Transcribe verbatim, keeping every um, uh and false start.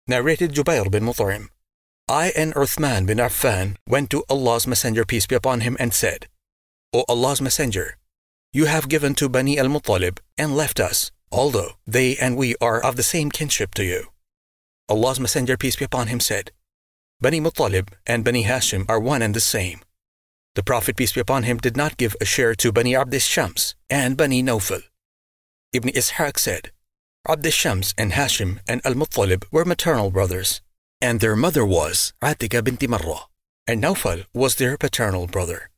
Narrated Jubair bin Mut'im, I and Uthman bin Affan went to Allah's Messenger, peace be upon him, and said, O Allah's Messenger, you have given to Bani al-Muttalib and left us, although they and we are of the same kinship to you. Allah's Messenger, peace be upon him, said, Bani Muttalib and Bani Hashim are one and the same. The Prophet, peace be upon him, did not give a share to Bani Abd Shams and Bani Nawfal. Ibn Ishaq said, Abd Shams and Hashim and al-Muttalib were maternal brothers, and their mother was Atika binti Marra, and Nawfal was their paternal brother.